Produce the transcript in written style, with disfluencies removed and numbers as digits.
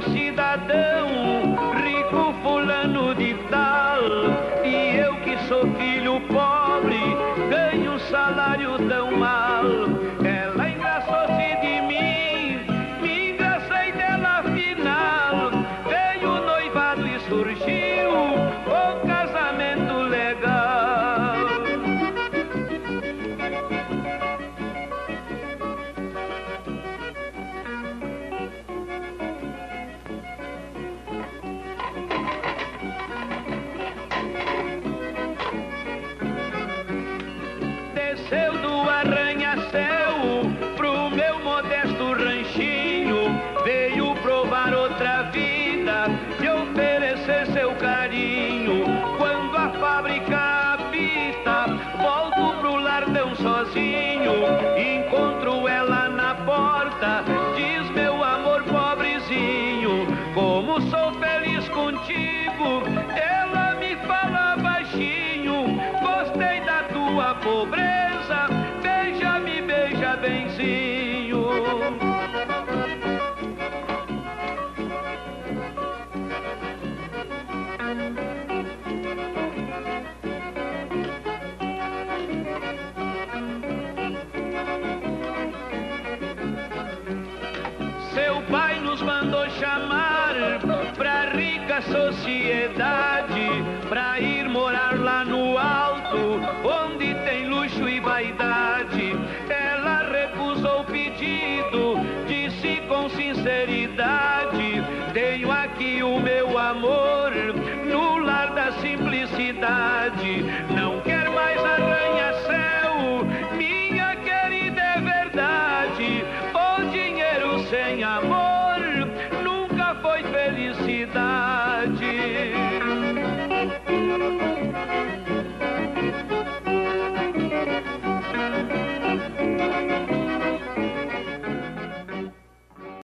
cidadão, rico fulano de tal, e eu que sou filho pobre, ganho um salário tão mal. Ela engraçou-se de mim, me engracei dela afinal, veio o noivado e surgiu o casamento legal. Desceu do arranha-céu pro meu modesto ranchinho, veio provar outra vida, me oferecer seu carinho. Quando a fábrica apita, volto pro lardão sozinho, encontro ela na porta, diz: meu amor pobrezinho, como sou feliz contigo. Ela me fala baixinho: gostei da tua pobreza, beija, me beija benzinho. Seu pai nos mandou chamar pra rica sociedade, pra ir morar lá no alto, onde tem luxo e vaidade. Ela recusou o pedido, disse com sinceridade: tenho aqui o meu amor,